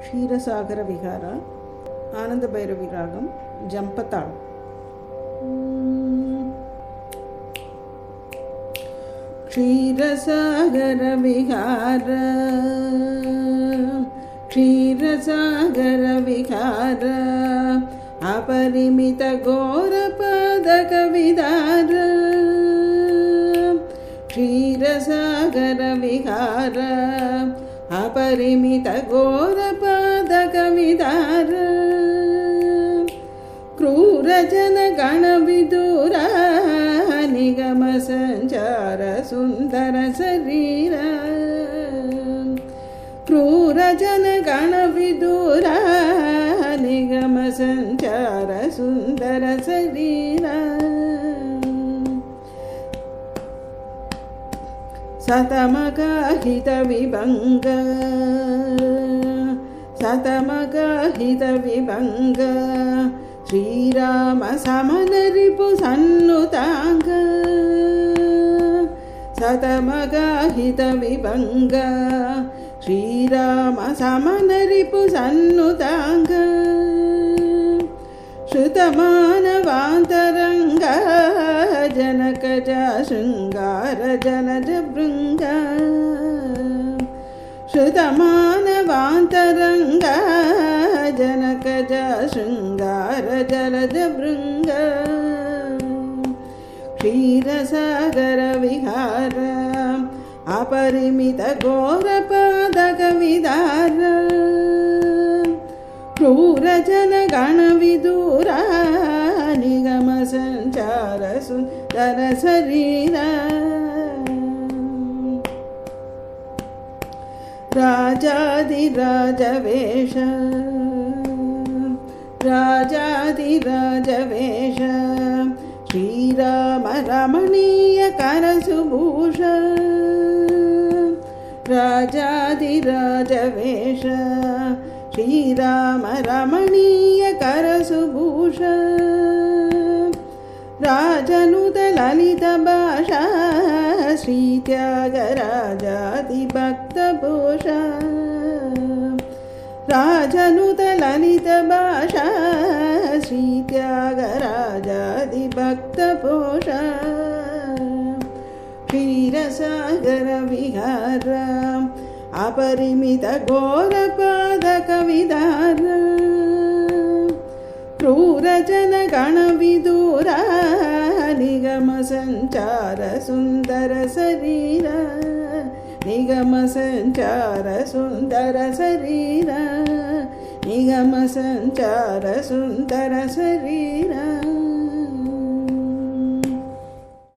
क्षीरसागर विहार आनंद भैरवी रागम जंपताल क्षीरसागर विहार अपरिमित घोर पदक विदार क्षीरसागर विहार अपरिमित घोर पदक विदार क्रूर जन गण विदूर निगम संचार सुंदर शरीर क्रूर जन गण विदूर निगम संचार सुंदर शरीर सतमगाहित विभंग श्रीराम समन रिपु सन्नुतांग सतमगाहित विभंग श्रीराम समन रिपु सन्नुतांग श्रुतमानवांतरंग जनक शृंगार जनज भृंग श्रुतमानवांतरंग जनक शृंगार जलज भृंग क्षीरसागर विहार अपरिमित घोर पादक विदार क्रूर जन गण विदूर निगम संचार सुंदर शरीर राजाधिराज वेश श्रीराम रमणीय कर सुभूष राजाधिराज वेश श्रीराम रमणीय कर सुभूष राजनुत ललित भाषा श्री त्यागराजादि भक्त भूष राजनुत ललित भाषा श्री त्यागराजादि भक्त भूष क्षीरसागर विहार अपरिमित घोर पादक विदार क्रूर जन गण विदूर निगम संचार सुंदर शरीर निगम संचार सुंदर शरीर निगम संचार सुंदर शरीर।